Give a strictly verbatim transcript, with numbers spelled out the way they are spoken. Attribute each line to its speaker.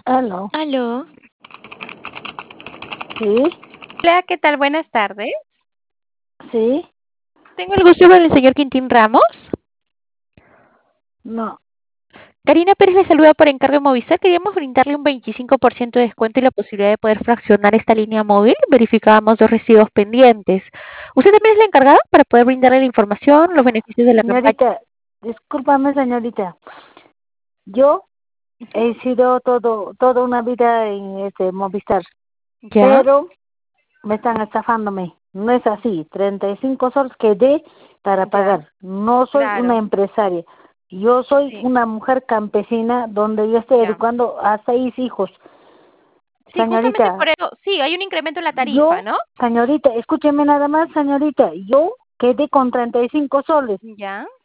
Speaker 1: Aló.
Speaker 2: Aló.
Speaker 1: Sí,
Speaker 2: Hola, ¿qué tal? Buenas tardes.
Speaker 1: sí,
Speaker 2: Tengo el gusto con el señor Quintín Ramos.
Speaker 1: no.
Speaker 2: Karina Pérez le saluda por encargo de Movistar. Queríamos brindarle un veinticinco por ciento de descuento y la posibilidad de poder fraccionar esta línea móvil. Verificábamos dos recibos pendientes. ¿Usted también es la encargada para poder brindarle la información, los beneficios de la campaña?
Speaker 1: Señorita, discúlpame, señorita. Yo
Speaker 2: Ujú.
Speaker 1: he sido todo, toda una vida en este Movistar,
Speaker 2: Ya,
Speaker 1: pero me están estafándome. No es así. Treinta y cinco soles que dé para
Speaker 2: ya,
Speaker 1: pagar. No soy una
Speaker 2: claro.
Speaker 1: empresaria. Yo soy
Speaker 2: Sí,
Speaker 1: una mujer campesina donde yo estoy
Speaker 2: ya.
Speaker 1: educando a seis hijos.
Speaker 2: Sí, justamente
Speaker 1: Señorita,
Speaker 2: por eso, sí, hay un incremento en la tarifa,
Speaker 1: yo,
Speaker 2: ¿no?
Speaker 1: señorita, escúcheme nada más, señorita. Yo quedé con treinta y cinco soles.
Speaker 2: Ya.